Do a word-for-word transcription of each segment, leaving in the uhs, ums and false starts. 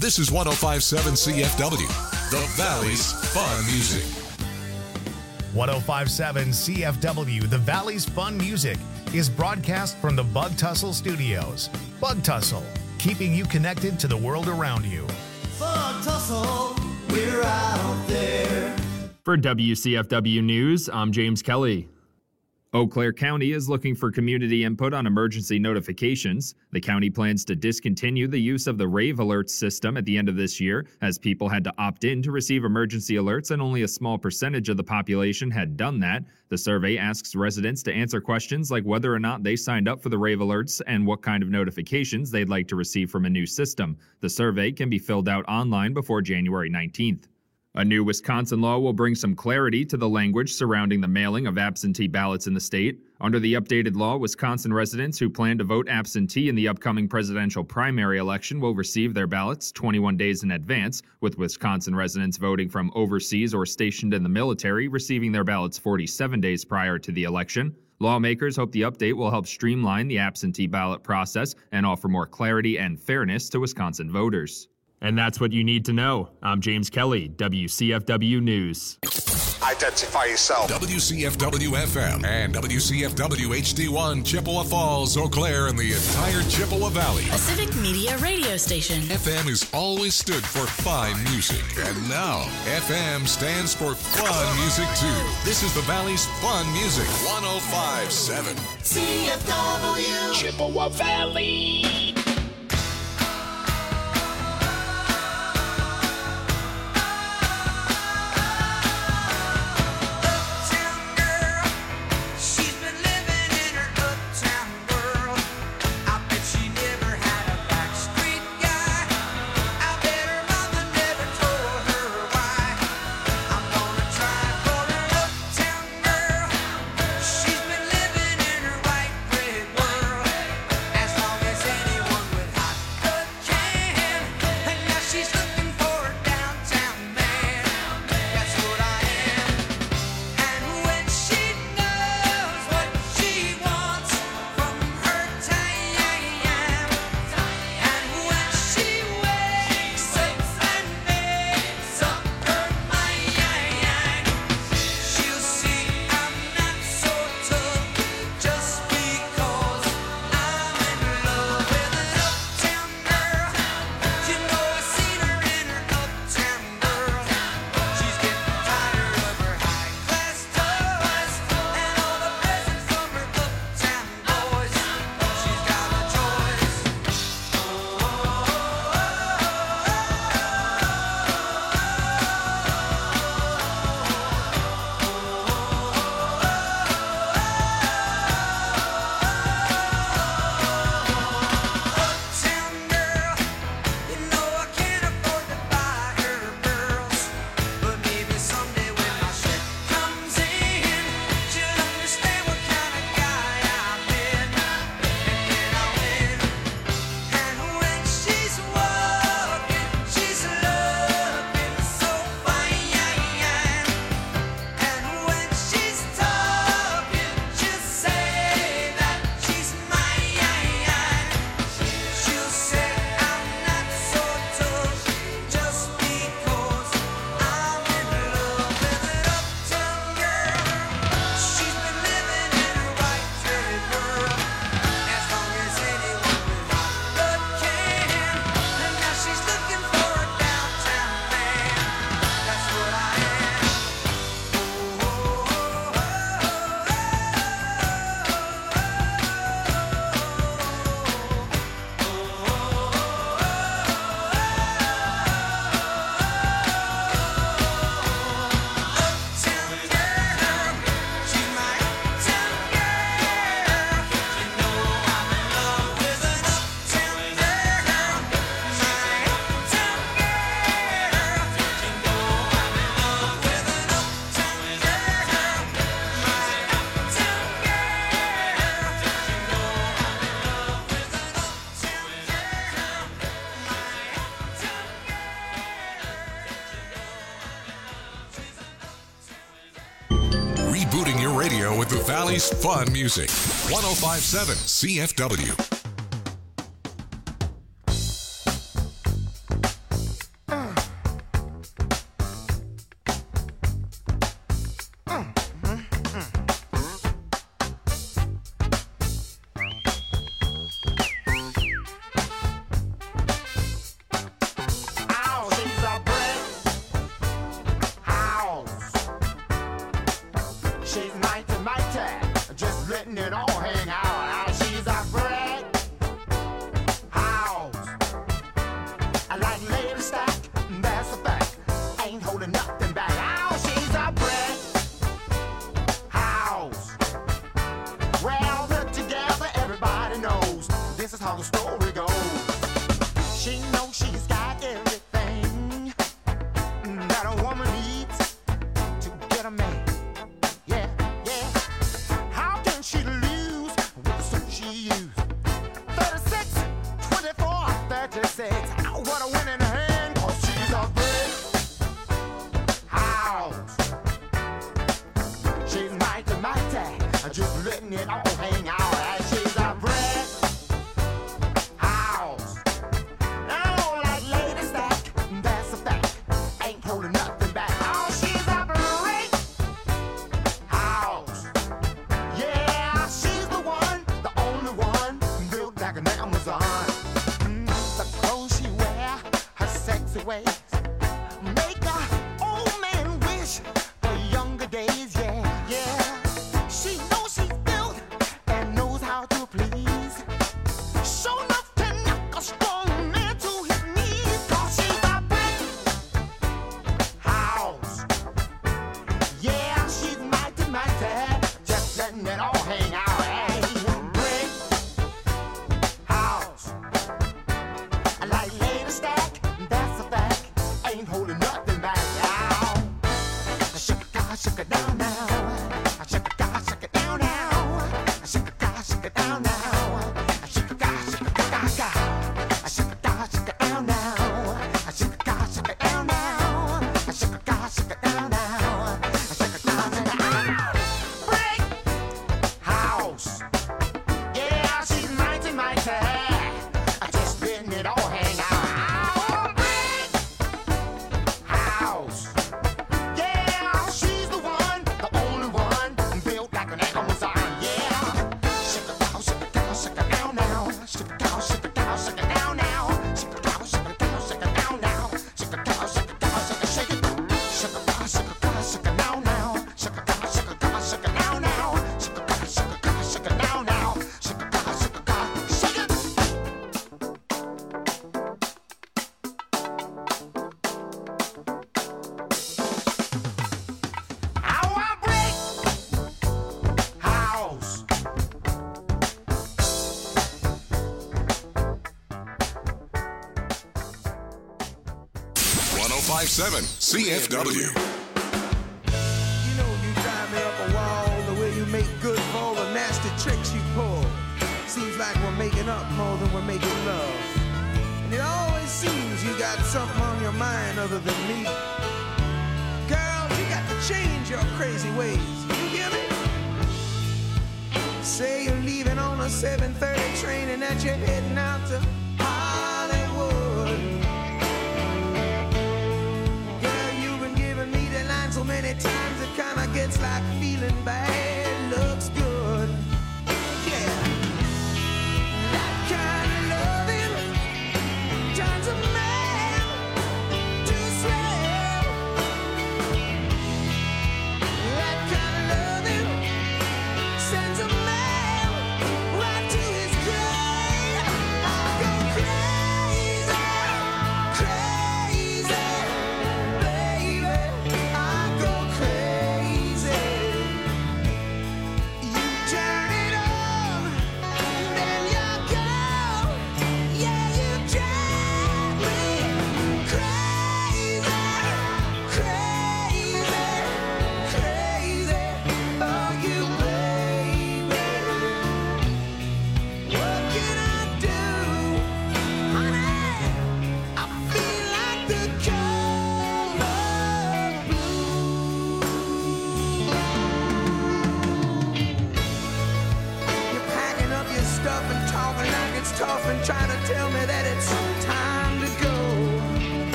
This is one oh five point seven C F W, the Valley's Fun Music. one oh five point seven C F W, the Valley's Fun Music, is broadcast from the Bug Tussle Studios. Bug Tussle, keeping you connected to the world around you. Bug Tussle, we're out there. For W C F W News, I'm James Kelly. Eau Claire County is looking for community input on emergency notifications. The county plans to discontinue the use of the Rave Alerts system at the end of this year, as people had to opt in to receive emergency alerts and only a small percentage of the population had done that. The survey asks residents to answer questions like whether or not they signed up for the Rave Alerts and what kind of notifications they'd like to receive from a new system. The survey can be filled out online before January nineteenth. A new Wisconsin law will bring some clarity to the language surrounding the mailing of absentee ballots in the state. Under the updated law, Wisconsin residents who plan to vote absentee in the upcoming presidential primary election will receive their ballots twenty-one days in advance, with Wisconsin residents voting from overseas or stationed in the military receiving their ballots forty-seven days prior to the election. Lawmakers hope the update will help streamline the absentee ballot process and offer more clarity and fairness to Wisconsin voters. And that's what you need to know. I'm James Kelly, W C F W News. Identify yourself. W C F W F M and W C F W H D one, Chippewa Falls, Eau Claire, and the entire Chippewa Valley. A civic media radio station. F M has always stood for fine music, and now F M stands for fun music too. This is the Valley's Fun Music, one oh five point seven C F W, Chippewa Valley. Rebooting your radio with the Valley's Fun Music, one oh five point seven C F W. win in her hand, 'cause she's a brick house. She's mighty, mighty, just letting it all hang out. And she's a brick house. I don't like ladies that, that's a fact, ain't holding nothing back. Oh, she's a brick house. Yeah, she's the one, the only one, built like an Amazon. Mm, the clothes she wear, her sexy ways, make a old man wish for younger days. Yeah, yeah. She knows she's built and knows how to please. Show enough to knock a strong man to his knees. 'Cause she's a brick house. Yeah, she's mighty, mighty, just letting it all hang out. Hey, brick house. I like lady stack, that's a fact, ain't holding nothing back. Now, shake it, God, shake it down now. Shake it, God, shake it down now. Shake it, God, shake it down now. Shake it, God, shake it, God, God. Shake it, God, shake it down now. Shake it, God, shake it down now. Shake it, God, shake it down now. Shake it, God, shake it down. Brick house. Yeah, she's mighty, mighty, just letting it all hang out. Brick house. Yeah, she's the one, the only one, built like an Amazon. Yeah, shake it down, shake it down, shake it down now. Shake it down, shake it down, shake it down now. Shake it down, shake it down, shake it down now. Shake it down, shake it down, shake it, shake it. Shake it down, shake it down, shake it down now. Shake it down, shake it down, shake it down now. Shake it down, shake it down, shake it down now. Shake it down, shake it down, shake it. Our brick house. one oh five point seven C F W. You know you drive me up a wall, the way you make good for all the nasty tricks you pull. Seems like we're making up more than we're making love. And it always seems you got something on your mind other than me. Girl, you got to change your crazy ways. You hear me? Say you're leaving on a seven thirty train and that you're heading out to Hollywood. Girl, you've been giving me the line so many times it kinda gets like feeling bad looks good. Yeah. That kind of loving turns a man to slave. That kind of loving sends a man right to his grave. I go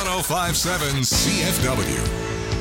one oh five point seven C F W.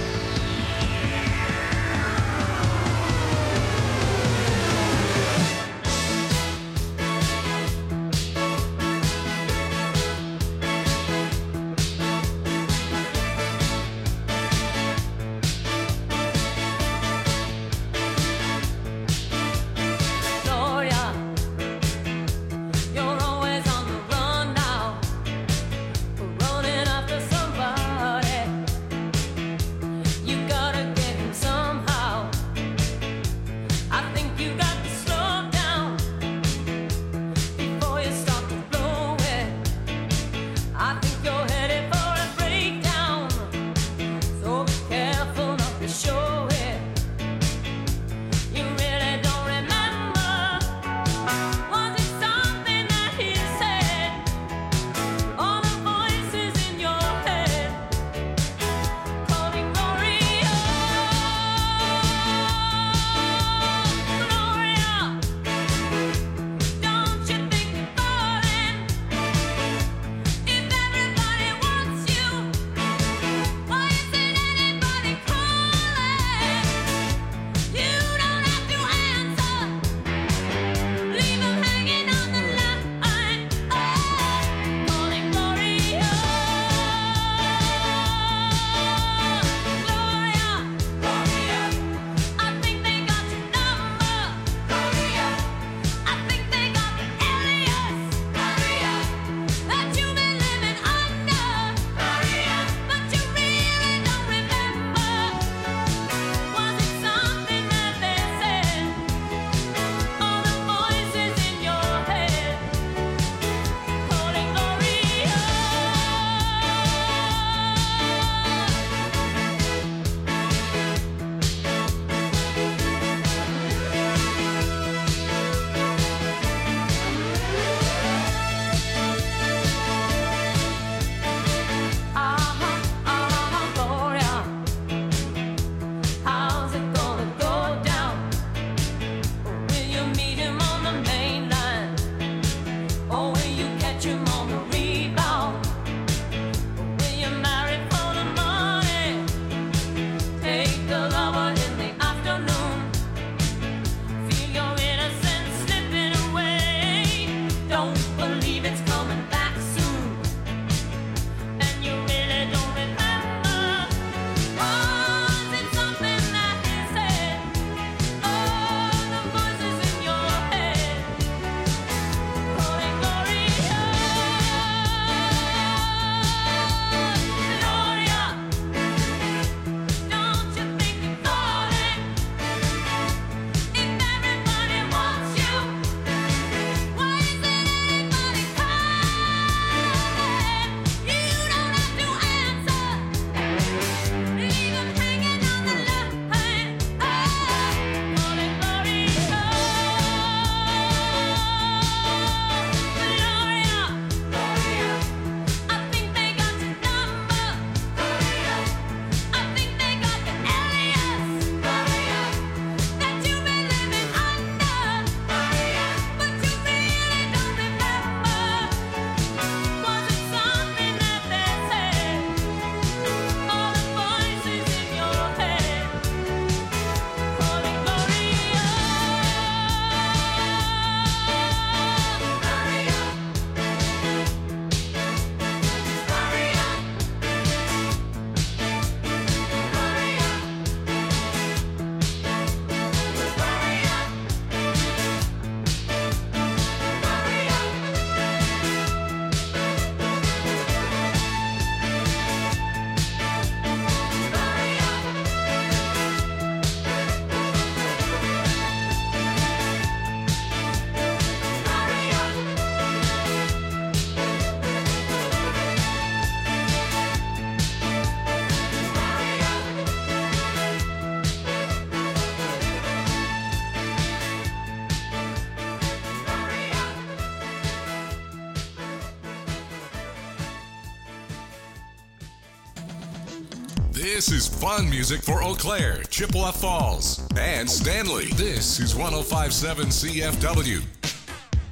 This is fun music for Eau Claire, Chippewa Falls, and Stanley. This is one oh five point seven C F W.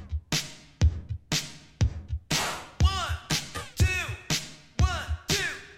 One, two, one, two.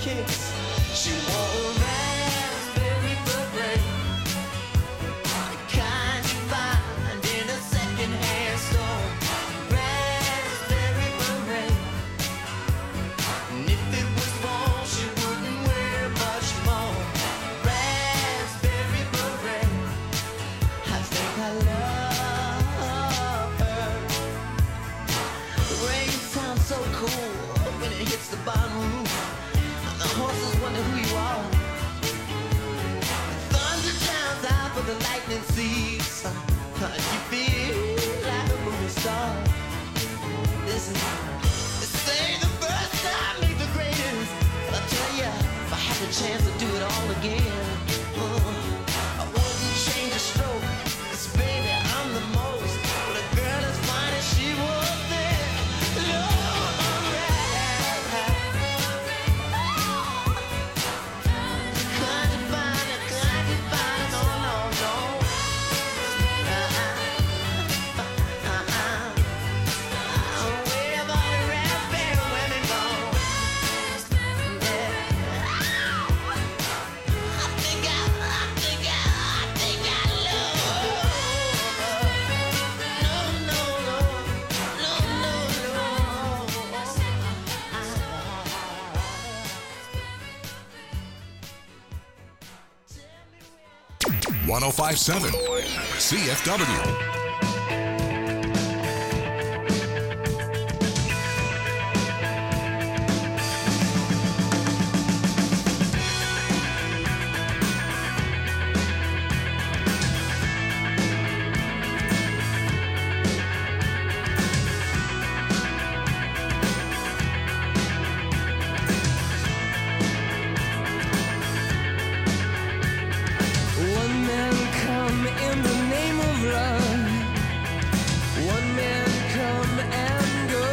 kicks. She wore a raspberry beret, the kind you find in a second-hand store. Raspberry beret, and if it was fall, she wouldn't wear much more. Raspberry beret, I think I love her. The rain sounds so cool when it hits the bottom roof. The horses wonder who you are. The thunder drowns out, but the lightning sees. You feel like a movie star. Listen, they say the first time ain't the greatest, but I tell ya, if I had the chance to do it all again, uh, I wouldn't change a stroke. 'Cause baby, I'm the most. But a girl as fine as she was then, Lord, alright. Can't you find it? Can't you find it? No, no, no. Uh-uh. Uh-uh. Where have all the raspberry women gone? Yeah. I think I, I think I, I think I love her. No, no, no. No, no, no. one oh five point seven C F W. One man come in the name of love. One man come and go.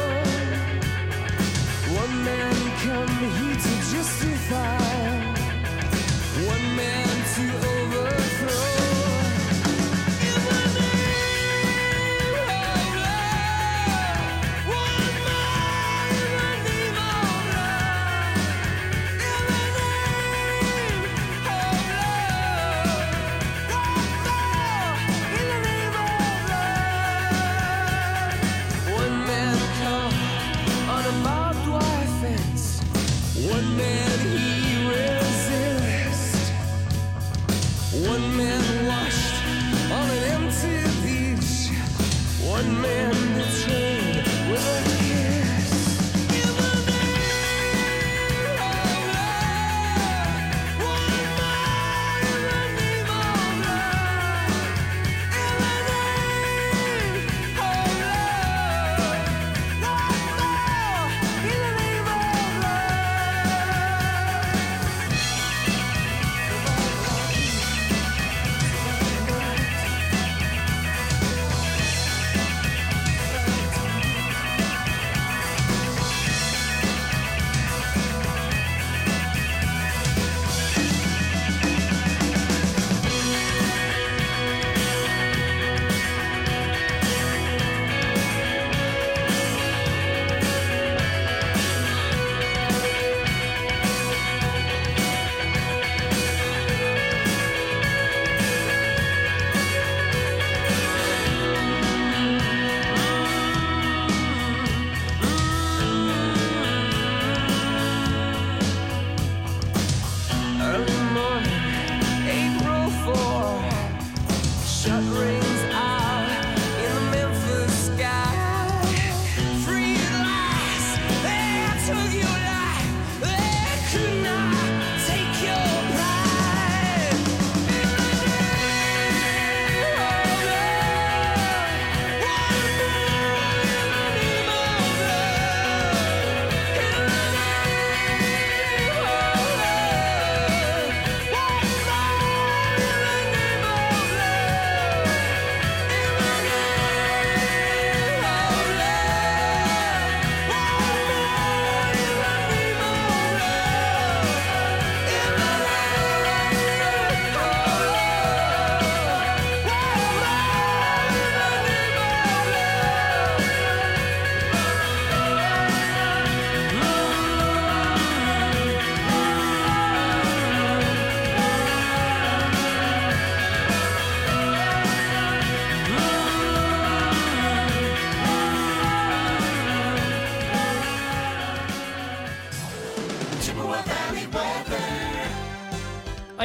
One man come here to justify. One man to overthrow. In the name of love. One man in the name of love. In the name of love. One man come on a barbed wire fence. One man he resists. One man washed on an empty beach. One man betrayed with a kiss. In the name of love. One man in the name of love. In the name of love. One more in the name of love.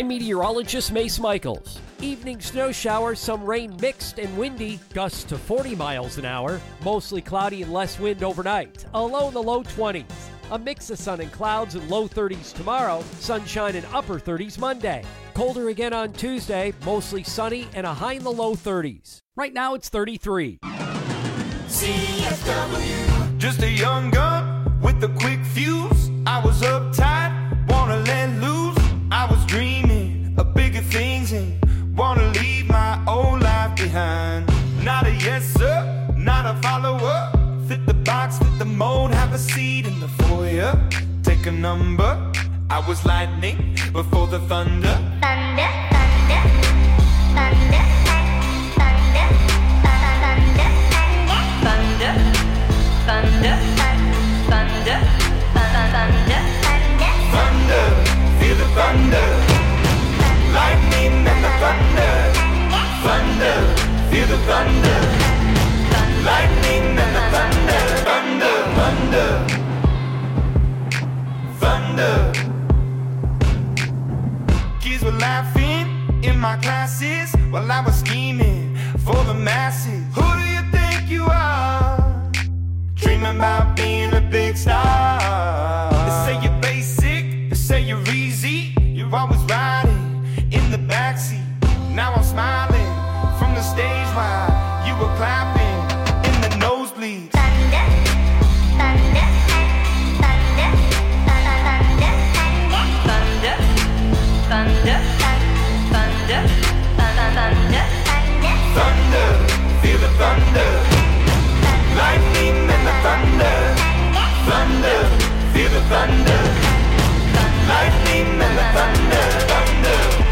I'm meteorologist Mace Michaels. Evening snow showers, some rain mixed and windy, gusts to forty miles an hour. Mostly cloudy and less wind overnight. A low in the low twenties. A mix of sun and clouds and low thirties tomorrow. Sunshine and upper thirties Monday. Colder again on Tuesday, mostly sunny and a high in the low thirties. Right now it's thirty-three. C F W. Just a young gun with a quick fuse. I was uptight, wanna let loose. I was dreaming of bigger things and wanna leave my old life behind. Not a yes sir, not a follower. Fit the box, fit the mold, have a seat in the foyer. Take a number. I was lightning before the thunder. Thunder, thunder, thunder, thunder, thunder, thunder, thunder, thunder, thunder, thunder, feel the thunder, lightning and the thunder, thunder, feel the thunder, lightning and the thunder, thunder, thunder, thunder. Kids were laughing in my classes while I was scheming for the masses. Who do you think you are? Dreaming about being a big star. They say you're basic, they say you're easy. You're always riding in the backseat. Now I'm smiling from the stage while you were clapping in the nosebleeds. thunder, thunder, thunder, thunder, thunder, thunder, thunder, thunder, thunder, feel the thunder, lightning and the thunder, thunder, feel the thunder, lightning and the thunder, thunder.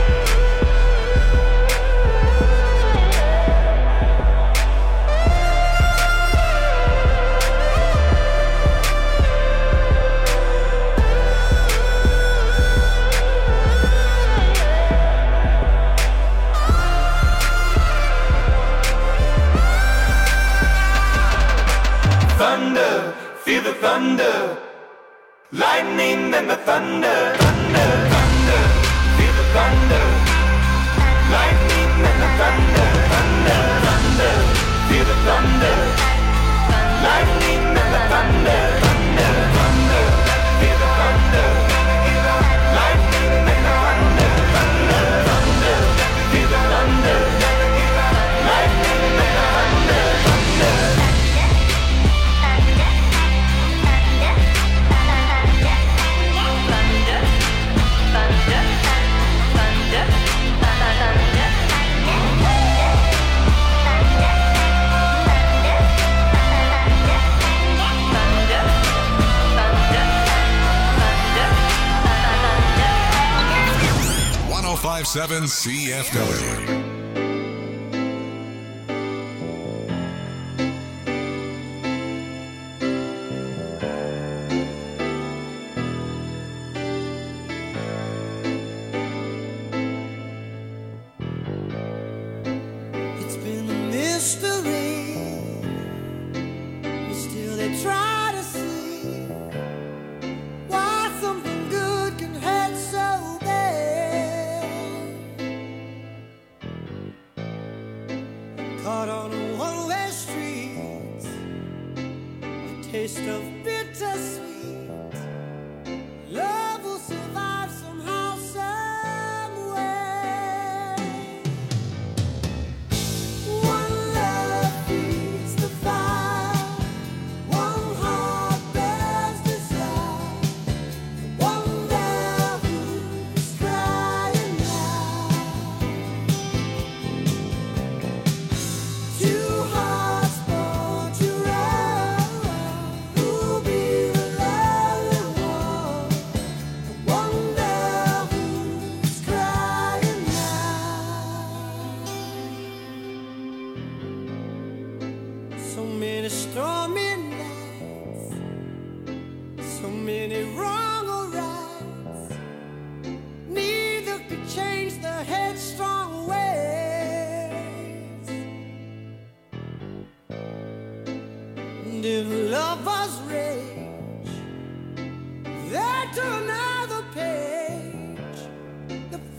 Thunder, feel the thunder, lightning and the thunder, thunder, thunder, feel the thunder, lightning and the thunder, thunder, thunder, feel the thunder, lightning and the thunder, thunder, thunder, feel the thunder, lightning and the thunder, thunder, thunder, feel the thunder, lightning and the thunder, thunder. one oh five point seven C F W. It's been a mystery, but still they try to see why something good can hurt so bad. Caught on a one-way street, a taste of bittersweet. Love will survive somehow, some way. One love feeds the fire, one heart bears desire, one love who's crying out. Two hearts born to run, who'll be the lonely one, one love who's crying out. So many stormy nights, so many wrong or rights. Neither could change the headstrong ways. And if lovers rage, they turn another page. The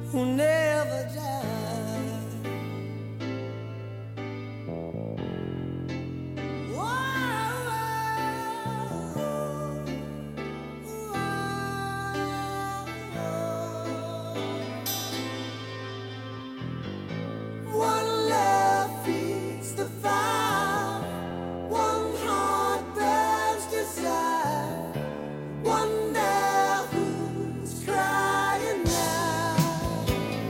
who never die. One love feeds the fire, one heart burns desire, wonder who's crying now.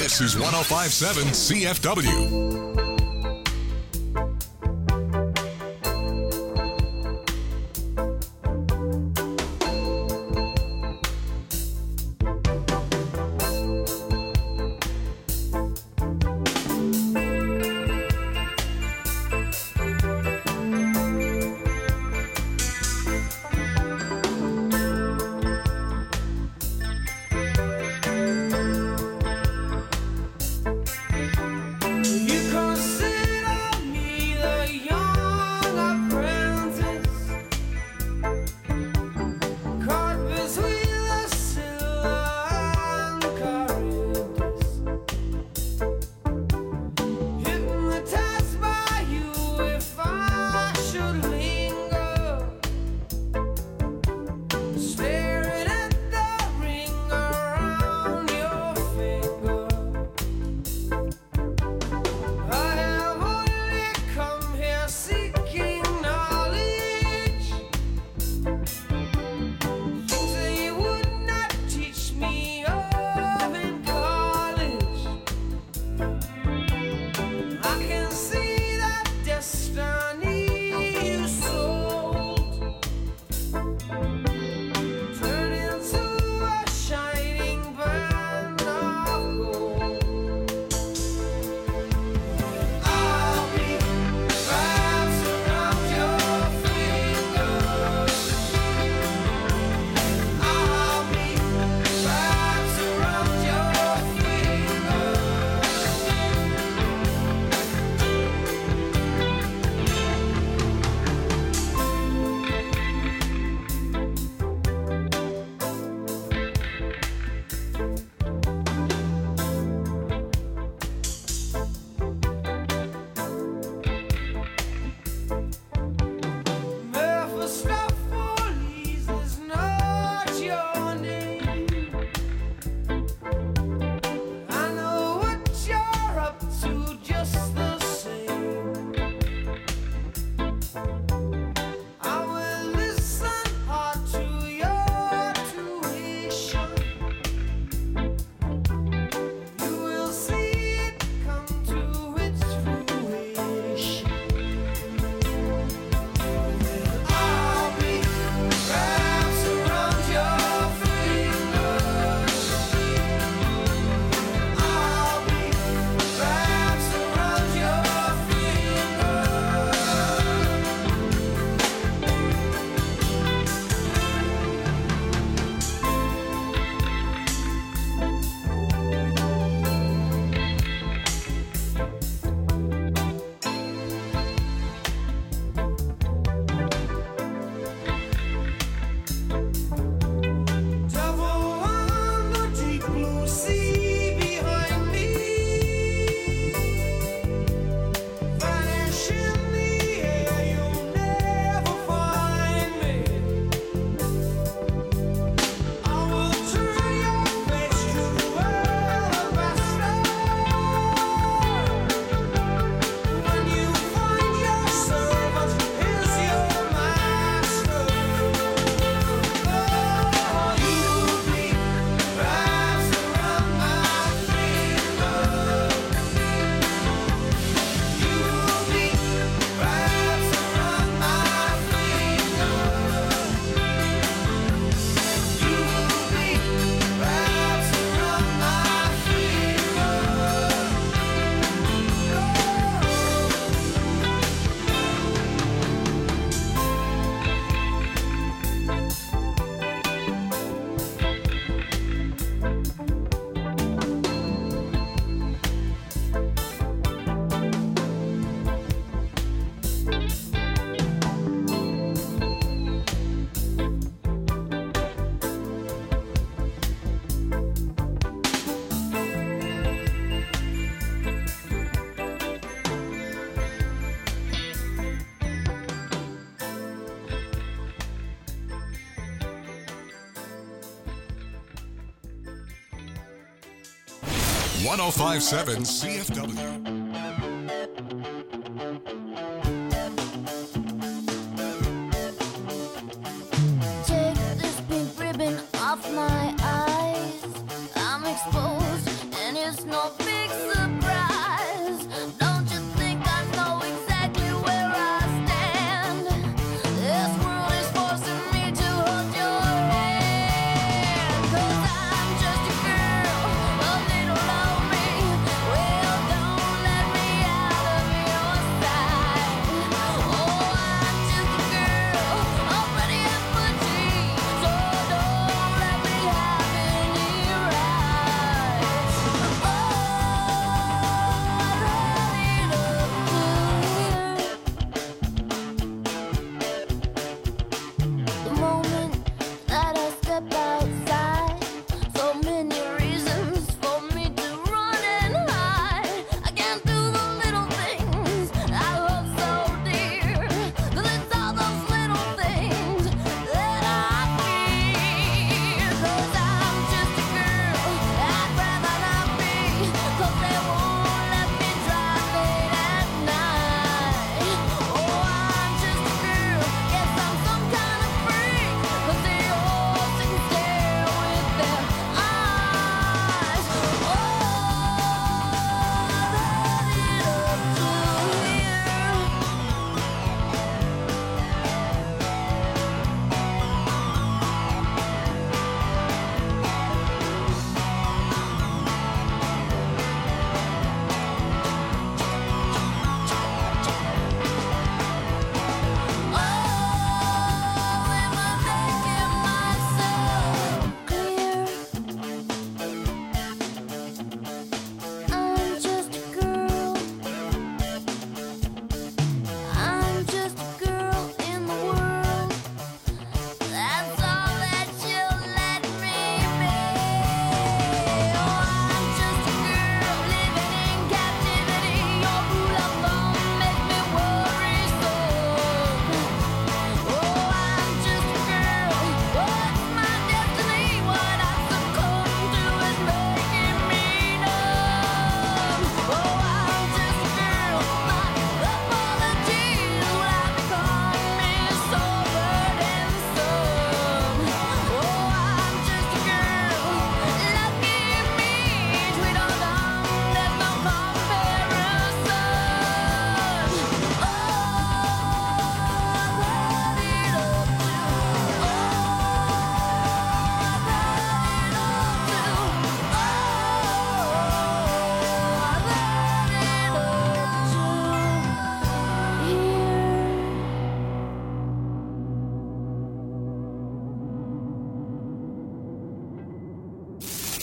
This is one oh five point seven C F W. one oh five point seven C F W. Take this pink ribbon off my eyes. I'm exposed and it's no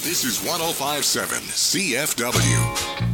This is one oh five point seven C F W.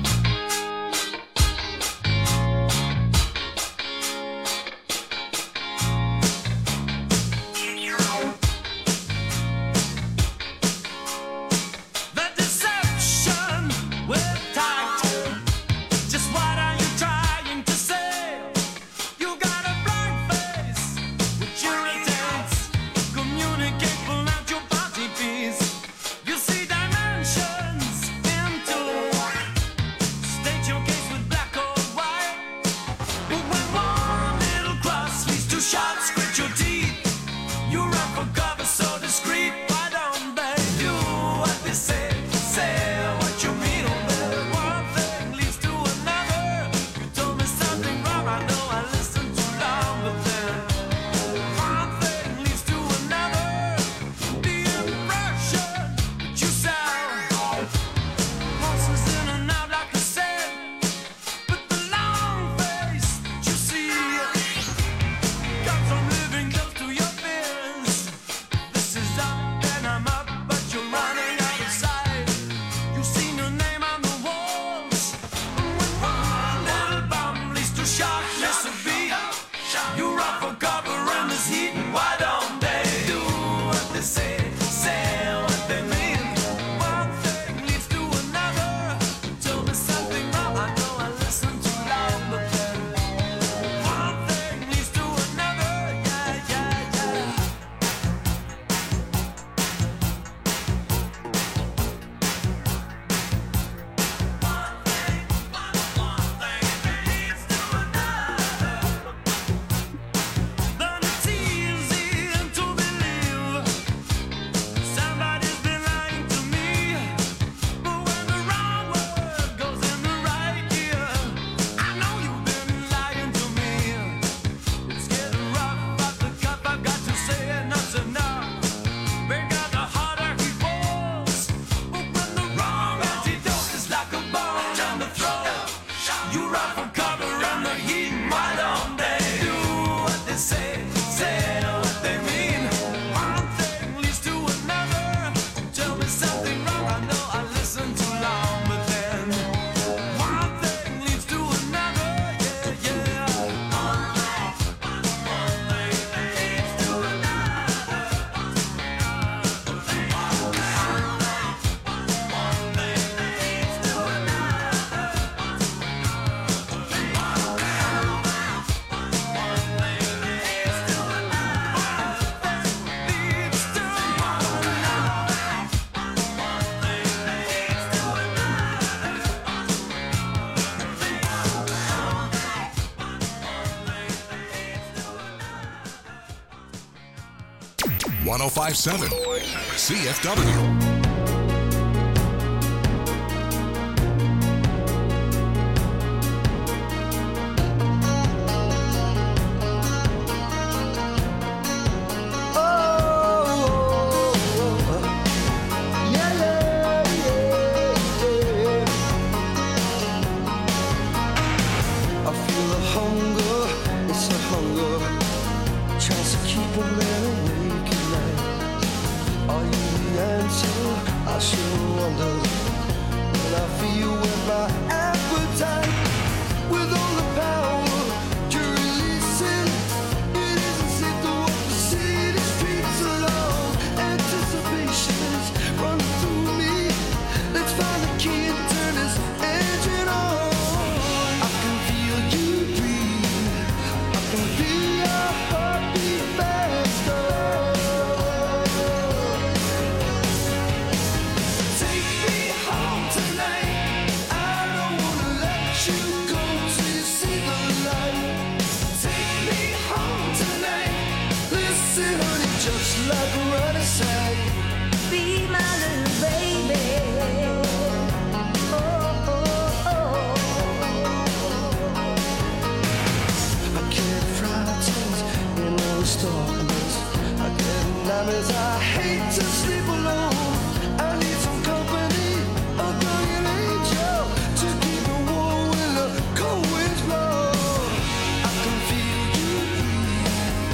one oh five point seven C F W.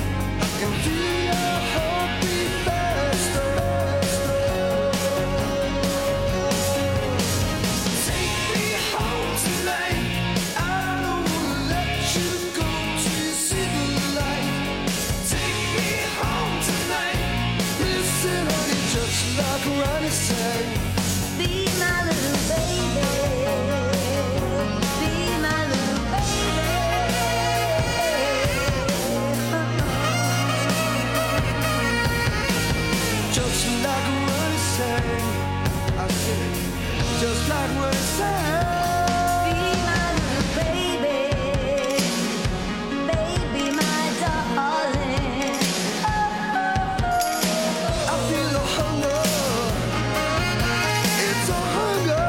Feel your heartbeat faster. say, Be my little baby. Be my little baby. just like what it say. I said, just like what it say. Be my little baby. Baby, my darling. I feel a hunger. It's a hunger.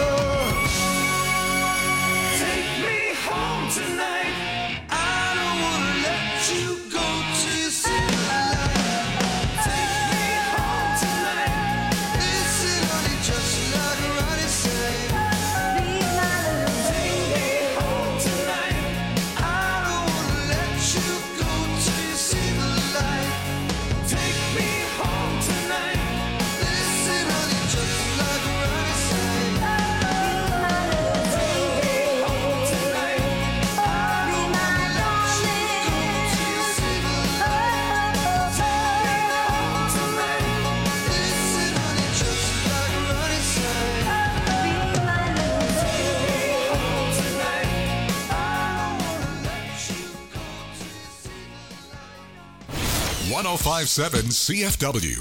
Take me home tonight. I don't wanna let you go till you see the light. Take me home tonight. Listen, honey, just like Ronnie said. Be my little Take me home tonight. I don't wanna let you go till you see the light. Take me home tonight. Listen, honey, just like Ronnie said. Take me home tonight. I don't wanna let you go till you see the light. Take me home tonight. Listen, honey, just like Ronnie said. Be my little Take me home tonight. I don't wanna let you go till you see the light. one oh five point seven C F W.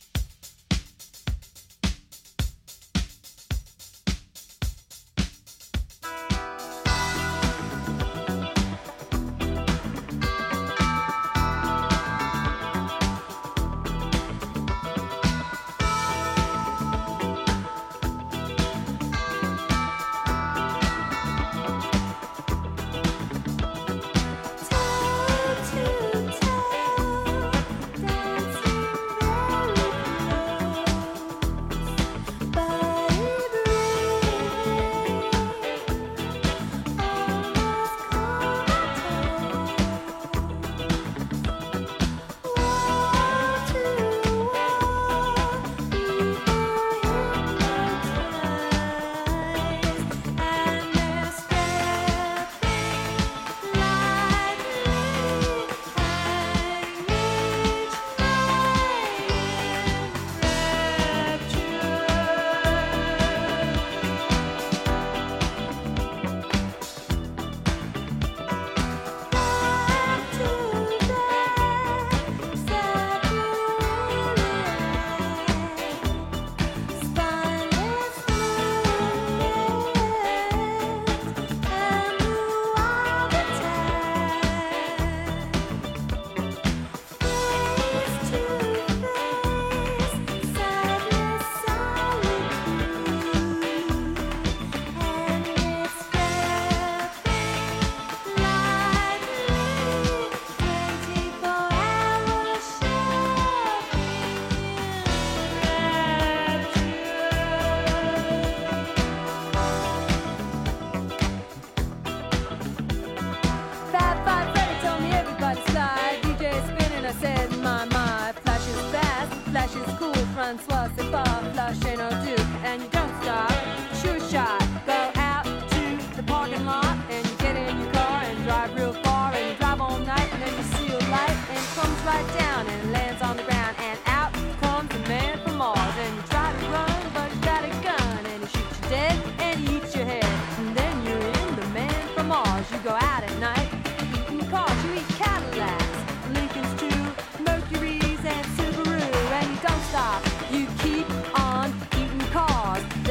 Fab Five Freddy told me everybody slide. D J spinning, I said, my, my. Flash is fast, flash is cool. Francois, c'est pas flash ain't no do. And you don't stop, sure shot. Go out to the parking lot and you get in your car and drive real far and you drive all night and then you see a light and it comes right down and lands on the ground and out comes the man from Mars and you try to run but you got a gun and he shoots you dead and he eats your head and then you're in the man from Mars. You go out at night eating cars, you eat Cadillacs, Lincolns too, Mercuries and Subaru and you don't stop. You keep on eating cars.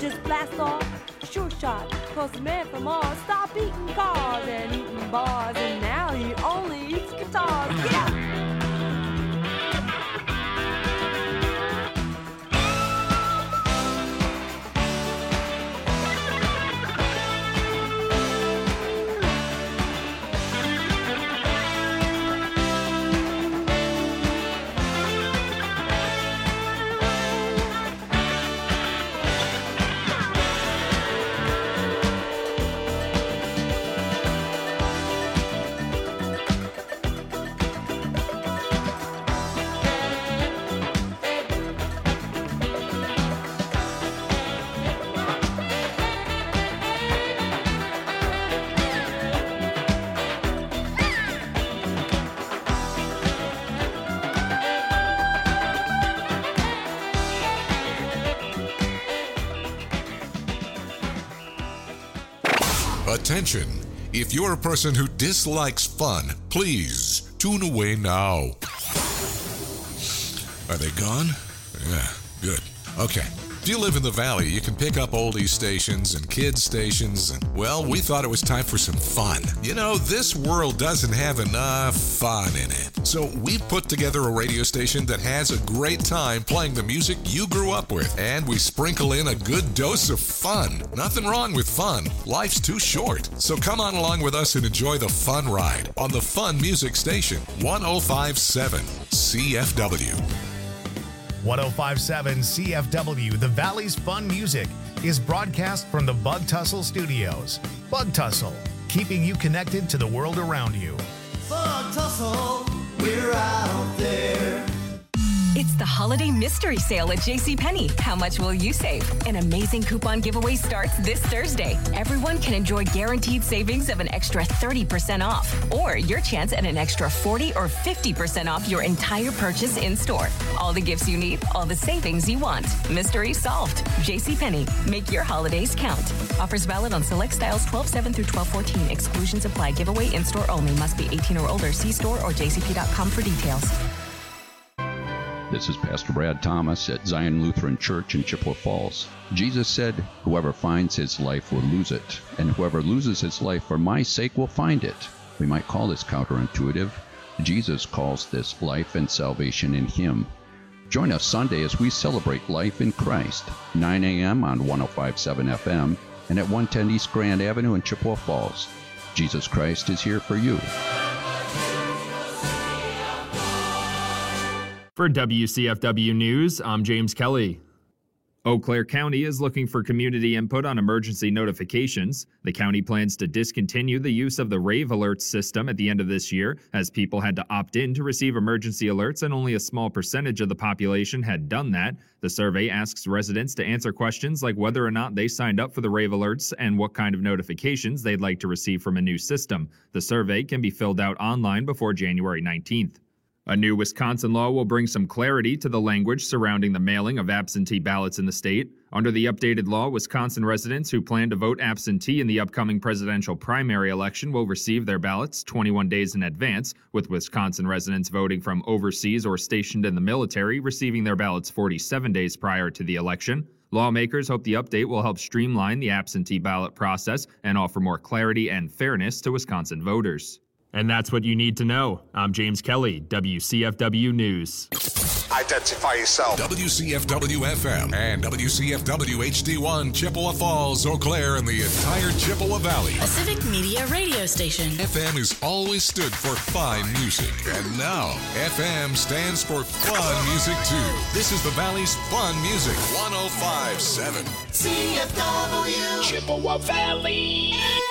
just blast off. Sure shot, cause the man from Mars stopped eating cars and eating bars, and now he only eats guitars. Get out! Attention! If you're a person who dislikes fun, please tune away now. Are they gone? Yeah, good. Okay. If you live in the Valley, you can pick up oldie stations and kids stations, and, well, we thought it was time for some fun. You know, this world doesn't have enough fun in it. So we put together a radio station that has a great time playing the music you grew up with, and we sprinkle in a good dose of fun. Nothing wrong with fun. Life's too short. So come on along with us and enjoy the fun ride on the Fun Music Station, one oh five point seven C F W. one oh five point seven C F W, the Valley's Fun Music, is broadcast from the Bug Tussle Studios. Bug Tussle, keeping you connected to the world around you. Bug Tussle, we're out there. It's the holiday mystery sale at JCPenney. How much will you save? An amazing coupon giveaway starts this Thursday. Everyone can enjoy guaranteed savings of an extra thirty percent off, or your chance at an extra forty or fifty percent off your entire purchase in store. All the gifts you need, all the savings you want. Mystery solved. JCPenney. Make your holidays count. Offers valid on select styles twelve seven through twelve fourteen. Exclusions apply. Giveaway in store only. Must be eighteen or older. See store or j c p dot com for details. This is Pastor Brad Thomas at Zion Lutheran Church in Chippewa Falls. Jesus said, "Whoever finds his life will lose it, and whoever loses his life for my sake will find it." We might call this counterintuitive. Jesus calls this life and salvation in him. Join us Sunday as we celebrate life in Christ, nine a.m. on one oh five point seven F M and at one ten East Grand Avenue in Chippewa Falls. Jesus Christ is here for you. For W C F W News, I'm James Kelly. Eau Claire County is looking for community input on emergency notifications. The county plans to discontinue the use of the Rave Alerts system at the end of this year, as people had to opt in to receive emergency alerts and only a small percentage of the population had done that. The survey asks residents to answer questions like whether or not they signed up for the Rave Alerts and what kind of notifications they'd like to receive from a new system. The survey can be filled out online before January nineteenth. A new Wisconsin law will bring some clarity to the language surrounding the mailing of absentee ballots in the state. Under the updated law, Wisconsin residents who plan to vote absentee in the upcoming presidential primary election will receive their ballots twenty-one days in advance, with Wisconsin residents voting from overseas or stationed in the military receiving their ballots forty-seven days prior to the election. Lawmakers hope the update will help streamline the absentee ballot process and offer more clarity and fairness to Wisconsin voters. And that's what you need to know. I'm James Kelly, W C F W News. Identify yourself. W C F W F M and W C F W H D one, Chippewa Falls, Eau Claire, and the entire Chippewa Valley. A civic media radio station. F M has always stood for fine music, and now F M stands for fun music too. This is the Valley's Fun Music, one oh five point seven C F W Chippewa Valley.